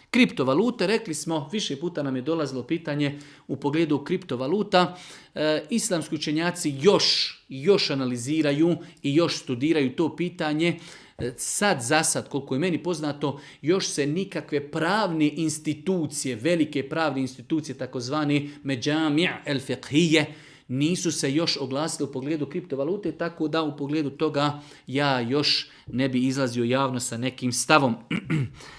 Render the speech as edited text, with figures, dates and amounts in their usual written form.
Kriptovalute, rekli smo, više puta nam je dolazilo pitanje u pogledu kriptovaluta. Islamski učenjaci još analiziraju i još studiraju to pitanje. Sad, za sad, koliko je meni poznato, još se nikakve pravne institucije, velike pravne institucije, takozvani Međami' el-Fiqhije, nisu se još oglasili u pogledu kriptovalute, tako da u pogledu toga ja još ne bi izlazio javno sa nekim stavom.